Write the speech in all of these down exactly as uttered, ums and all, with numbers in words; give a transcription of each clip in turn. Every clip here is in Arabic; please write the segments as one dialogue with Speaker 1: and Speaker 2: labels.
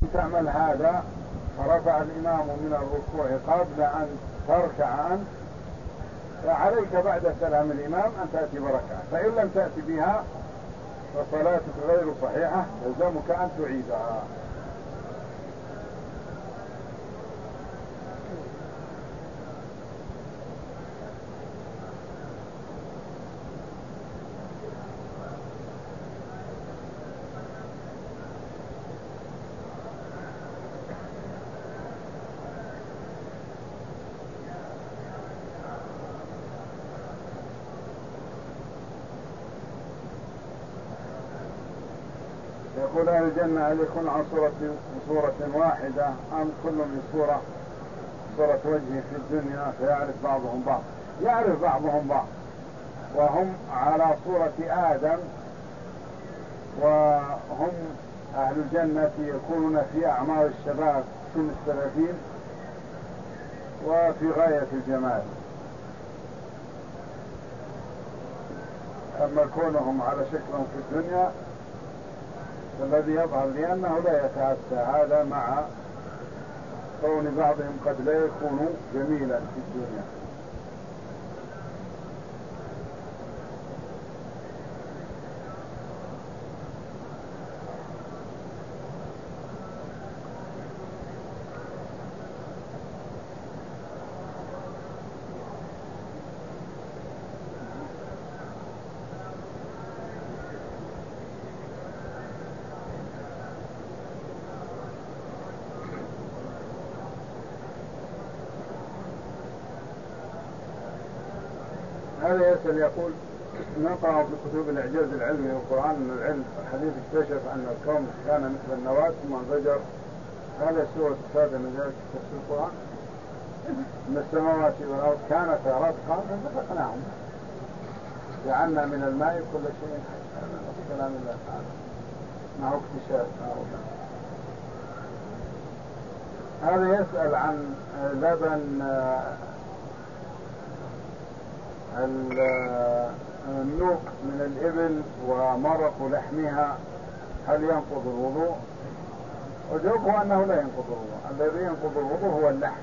Speaker 1: تعمل هذا فرفع الإمام من الركوع قبل أن تركع أنت، فعليك بعد سلام الإمام أن تأتي بركعة، فإن لم تأتي بها فصلاتك غير صحيحة، يلزمك أن تعيدها. يقول أهل الجنة هل يكون عن صورة, صورة واحدة أم كل من صورة صورة وجهه في الدنيا فيعرف بعضهم بعض؟ يعرف بعضهم بعض، وهم على صورة آدم، وهم أهل الجنة يكونون في أعمار الشباب سن الثلاثين وفي غاية الجمال. أما كونهم على شكلهم في الدنيا فالذي يظهر لأنه لا يتأتى هذا مع كون بعضهم قد لا يكون جميلا في الدنيا. هذا يسأل يقول نقرأ في كتب الإعجاز العلمي والقرآن أن العلم الحديث اكتشف أن الكون كان مثل النواة ثم انفجر، هذا سورة السادة من ذلك تفسير القرآن أن السماوات والأرض كانتا رتقا ففتقناهم جعلنا من الماء كل شيء حي. هذا كلام الله تعالى ما هو اكتشاف. هذا يسأل عن لبن النوق من الإبل ومرق لحمها هل ينقض الوضوء؟ وجوابه أنه لا ينقض الوضوء، الذي ينقض الوضوء هو اللحم.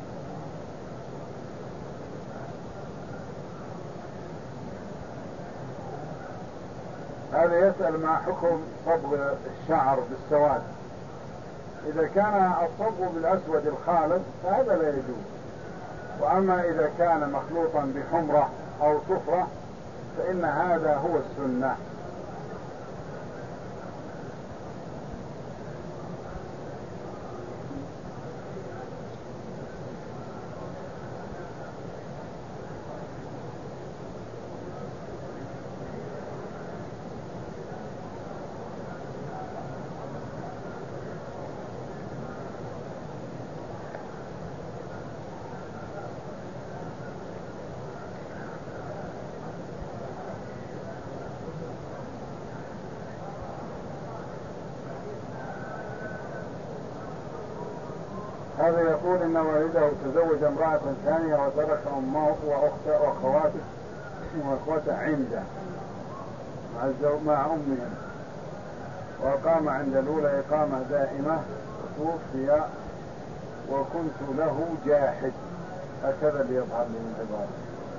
Speaker 1: هذا يسأل ما حكم صبغ الشعر بالسواد؟ إذا كان الصبغ بالأسود الخالص فهذا لا يجوز، وأما إذا كان مخلوطا بحمرة أو صفرة فإن هذا هو السنة. هذا يقول إن والده تزوج امرأة ثانية وترك أمه وأخواته وأخواته عنده مع, مع أمهم، وأقام عند الأولى إقامة دائمة وتوفي وكنت له جاحد، هكذا اللي يظهر لي من عبارة.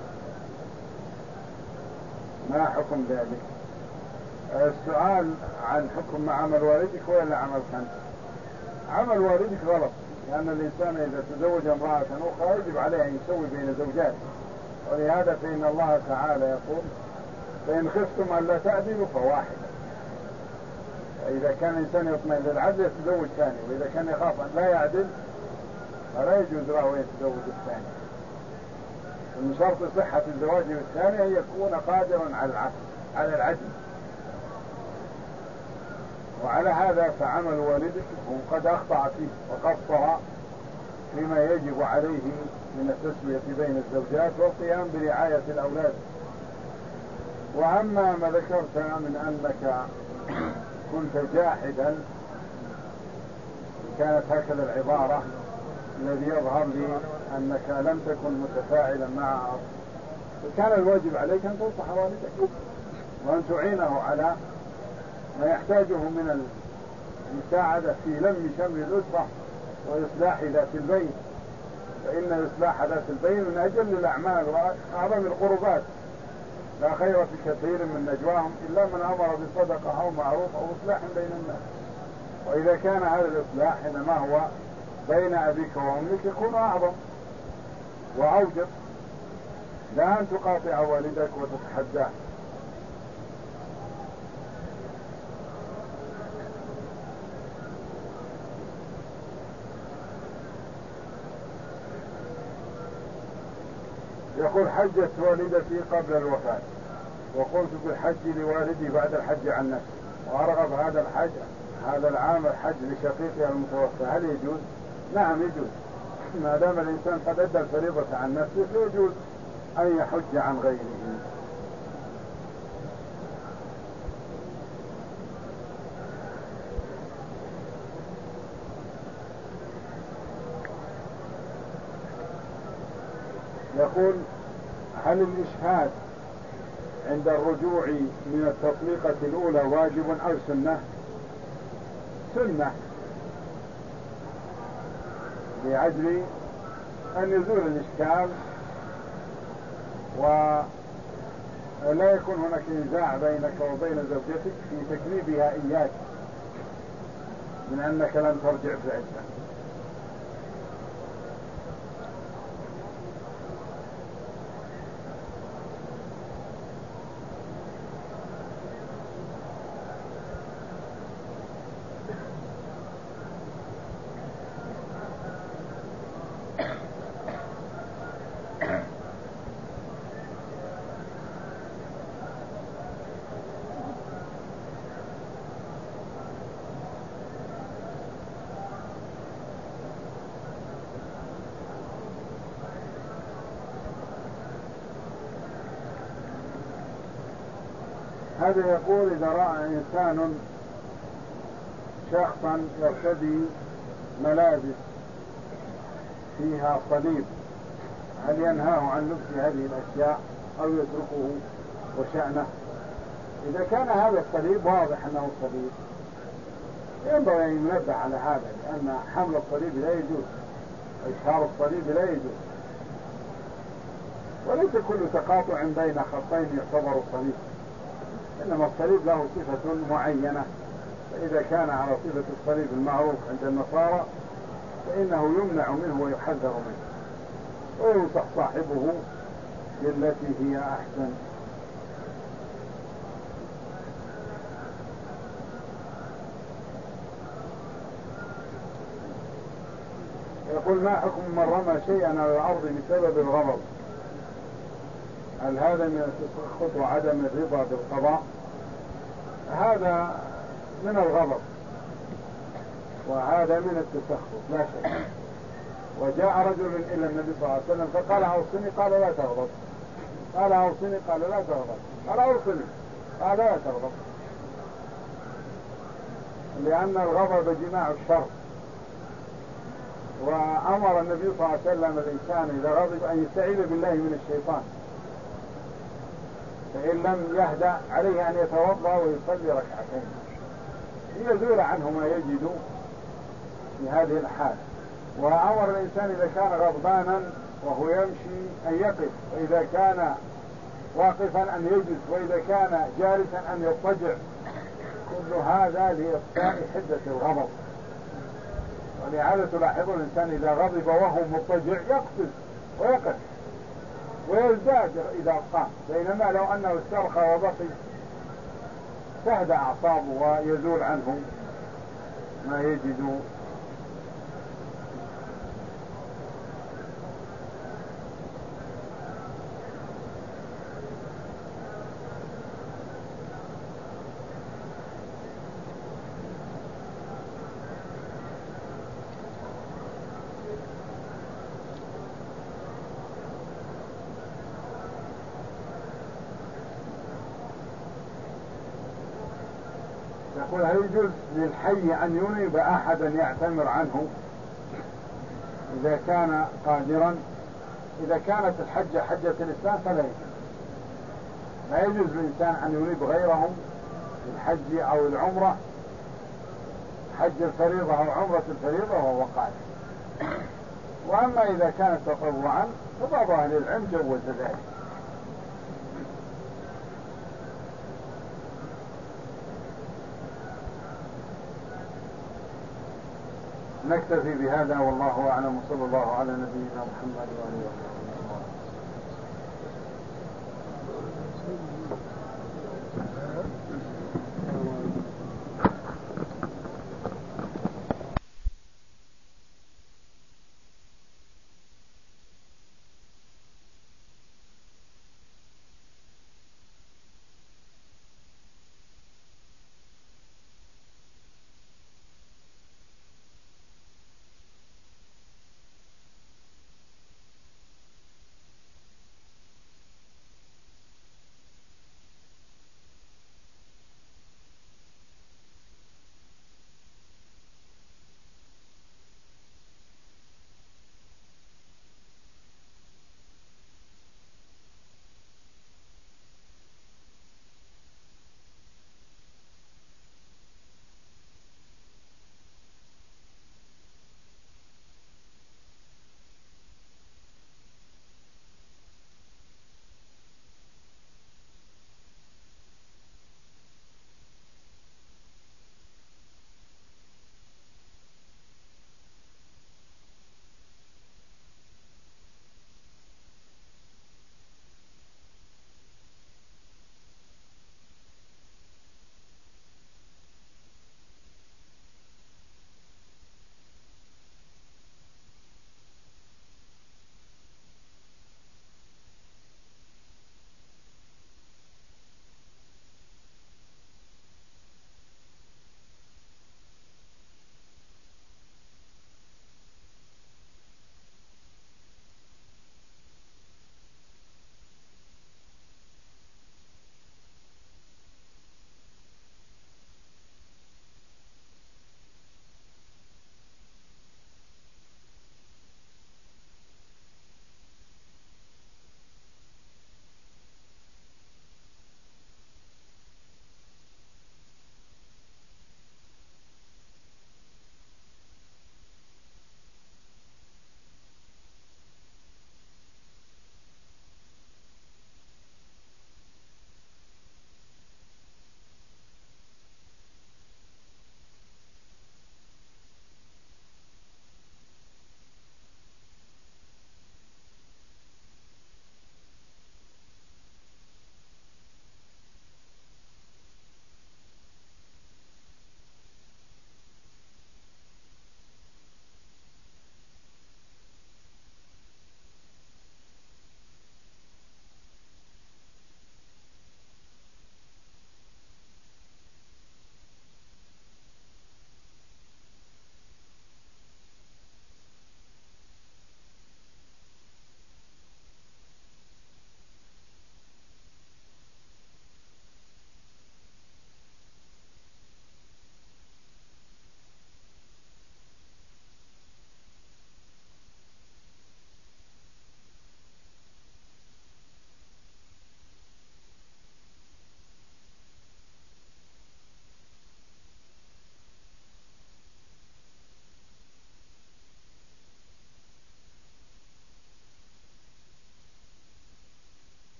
Speaker 1: ما حكم ذلك؟ السؤال عن حكم مع عمل والدك ولا عمل أنت؟ عمل والدك غلط، لأن الإنسان إذا تزوج امرأة أخرى يجب عليه أن يسوي بين زوجاته، ولهذا فإن الله تعالى يقول فإن خفتم أن لا تعدلوا فواحدة. إذا كان الإنسان يطمئن للعدل يتزوج ثاني، وإذا كان يخاف أن لا يعدل فلا يجوز له أن يتزوج الثاني. من شرط صحة الزواج الثاني أن يكون قادرا على العدل. وعلى هذا فعمل والدك وقد أخطأ فيه وقصر فيما يجب عليه من التسوية بين الزوجات والقيام برعاية الأولاد. وأما ما ذكرت من أنك كنت جاحدا، كانت هكذا العبارة، الذي يظهر لي أنك لم تكن متفاعلا معها، فكان الواجب عليك أن تنصح والدك وأن تعينه على ما يحتاجه من مساعدة في لم شمل الأسرة وإصلاح ذات البين، فإن إصلاح ذات البين من أجل الأعمال وأعظم القربات، لا خير في كثير من نجواهم إلا من أمر بصدقة أو معروف أو إصلاح بين الناس. وإذا كان هذا الإصلاح إنما هو بين أبيك وأمك يكون أعظم وأوجب، لا أن تقاطع والدك وتتحداه. يقول حجت والدتي قبل الوفاة وقلت بالحج لوالدي بعد الحج عن نفسي، وأرغب هذا الحج هذا العام الحج لشقيقها المتوفى، هل يجوز؟ نعم يجوز، ما دام الإنسان قد أدى الفريضة عن نفسه فيجوز أن يحج عن غيره. يقول هل الإشهاد عند الرجوع من التطليقة الأولى واجب أو سنة؟ سنة لأجل أن يزول الإشكال ولا يكون هناك نزاع بينك وبين زوجتك في تكليفها إياك من أنك لم ترجع في عدة. هذا يقول إذا رأى إنسان شخصا يرتدي ملابس فيها صليب هل ينهاه عن لبس هذه الأشياء أو يتركه وشأنه؟ إذا كان هذا الصليب واضح أنه صليب ينبغي أن ينبه على هذا، لأن حمل الصليب لا يجوز، إشهار الصليب لا يجوز، وليس كل تقاطع بين خطين يعتبر صليب، إنما الصليب له صفة معينة، فإذا كان على صفة الصليب المعروف عند النصارى فإنه يمنع منه ويحذر منه وينصح صاحبه بالتي هي أحسن. يقول ما حكم من رمى شيئا على الأرض بسبب الغضب؟ هل هذا من التسخط وعدم الرضا بالقضاء؟ هذا من الغضب وهذا من التسخط لا شك. وجاء رجل إلى النبي صلى الله عليه وسلم فقال أوصني، قال لا تغضب، قال أوصني، قال لا تغضب، قال أوصني، قال لا تغضب، لأن الغضب جماع الشر. وأمر النبي صلى الله عليه وسلم الإنسان إذا غضب أن يستعيذ بالله من الشيطان، فإن لم يهدأ عليه أن يتوضأ ويصلي ركعتين ليزول عنه ما يجد في هذه الحال. وأمر الإنسان إذا كان غضبانا وهو يمشي أن يقف، وإذا كان واقفا أن يجلس، وإذا كان جالسا أن يضطجع، كل هذا لإطفاء حدة الغضب. ولهذا تلاحظ الإنسان إذا غضب وهو مضطجع يقفز ويقف ويزداد إذا قام، بينما لو أنه استرخى وبقي تهدأ أعصابه ويزول عنه ما يجد. يقول هل يجوز للحي أن ينيب أحدا يعتمر عنه إذا كان قادرا؟ إذا كانت الحجة حجة الإسلام فلا يجوز، لا يجوز للإنسان أن ينيب غيره في الحج أو العمرة حج الفريضة أو عمرة الفريضة وهو قادر. وأما إذا كانت تطوعا فبعض أهل العلم جوز ذلك. نكتفي بهذا والله أعلم، وصلى الله على نبينا محمد وآله وسلم.